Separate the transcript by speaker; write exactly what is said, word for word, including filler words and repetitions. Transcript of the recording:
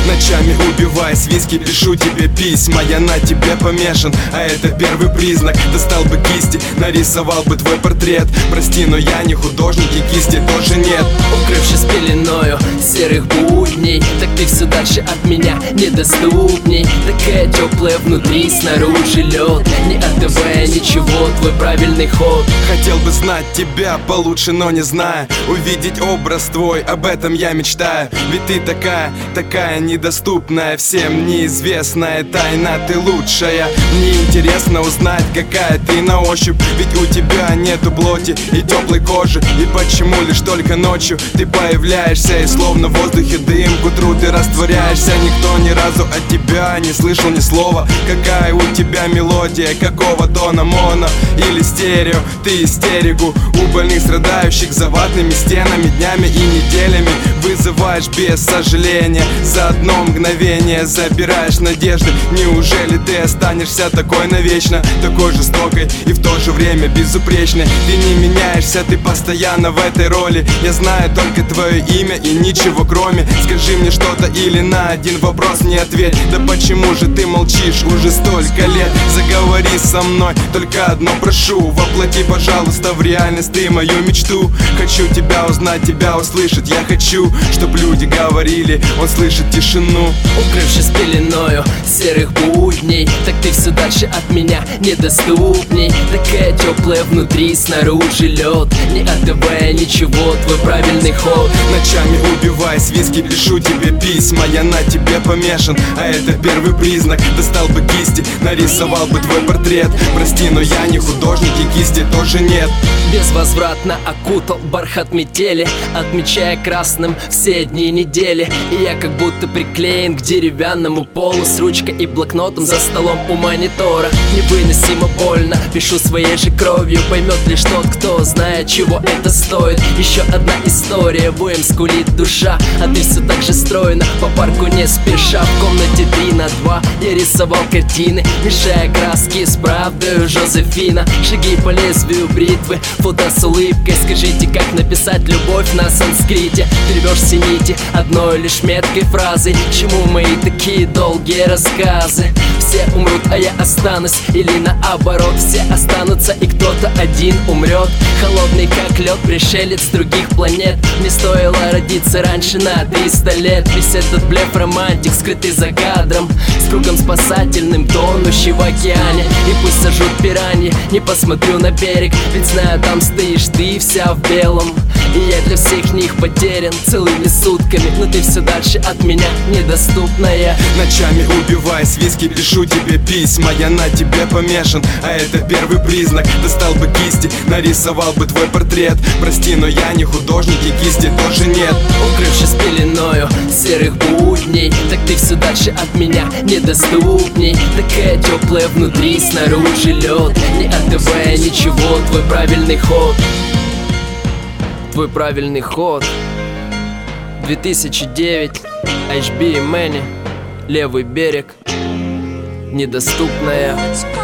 Speaker 1: Ночами убиваясь виски, пишу тебе письма. Я на тебе помешан, а это первый признак. Достал бы кисти, нарисовал бы твой портрет. Прости, но я не художник и кисти тоже нет.
Speaker 2: Укрывшись пеленою серых будней, так ты все дальше от меня недоступней. Такая теплая внутри, снаружи лед. Не отдавая ничего, твой правильный ход.
Speaker 1: Хотел бы знать тебя получше, но не знаю. Увидеть образ твой, об этом я мечтаю. Ведь ты такая, такая недоступная, всем неизвестная тайна, ты лучшая. Мне интересно узнать, какая ты на ощупь. Ведь у тебя нету плоти и теплой кожи. И почему лишь только ночью ты появляешься, и словно в воздухе дым, к утру ты растворяешься. Никто ни разу от тебя не слышал ни слова. Какая у тебя мелодия, какого тона, моно или стерео? Ты истерику у больных страдающих за ватными стенами, днями и неделями вызываешь без сожаления. За одно мгновение забираешь надежды. Неужели ты останешься такой навечно, такой жестокой и в то же время безупречной? Ты не меняешься, ты постоянно в этой роли. Я знаю только твое имя и ничего кроме. Скажи мне что-то или на один вопрос не ответь. Да почему же ты молчишь уже столько лет? Заговори со мной, только одно прошу: воплоти, пожалуйста, в реальность ты мою мечту. Хочу тебя узнать, тебя услышать. Я хочу, чтоб люди говорили, он слышит тишину.
Speaker 2: Укрывшись пеленою серых будней, так ты все дальше от меня недоступней. Такая теплая внутри, снаружи лед. Не отдавая ничего, твой правильный ход.
Speaker 1: Ночами убиваясь виски, пишу тебе письма. Я на тебе помешан, а это первый признак. Достал бы кисти, нарисовал бы твой портрет. Прости, но я не художник и кисти тоже нет.
Speaker 2: Безвозвратно окутал бархат метели, отмечая красным все дни недели. И я как будто приклеен к деревянному полу, с ручкой и блокнотом за столом у монитора. Невыносимо больно, пишу своей же кровью. Поймет лишь тот, кто знает, чего это стоит. Еще одна история, воем скулит душа, а ты все так же стройно по парку не спеша. В комнате три на два я рисовал картины, мешая краски с правдой Жозефина. Шаги по лезвию бритвы, фото с улыбкой. Скажите, как написать любовь на санскрите? Ты рвешь все нити одной лишь меткой фразой. Чему мои такие долгие рассказы? Все умрут, а я останусь, или наоборот, все останутся и кто-то один умрет. Холодный как лед, пришелец с других планет. Мне стоило родиться раньше на триста лет. Весь этот блеф романтик, скрытый за кадром, с кругом спасательным, тонущий в океане. И пусть сожрут пираньи, не посмотрю на берег, ведь знаю, там стоишь ты вся в белом. И я для всех них потерян целыми сутками, но ты все дальше от меня недоступная.
Speaker 1: Ночами убиваясь виски, пишу тебе письма. Я на тебе помешан, а это первый признак. Достал бы кисти, нарисовал бы твой портрет. Прости, но я не художник и кисти тоже нет.
Speaker 2: Укрывшись пеленою серых будней, так ты все дальше от меня недоступней. Такая теплая внутри, снаружи лед. Не отдавая ничего, твой правильный ход. Твой правильный ход. две тысячи девять, эйч би и Мэнни, Левый берег, недоступная.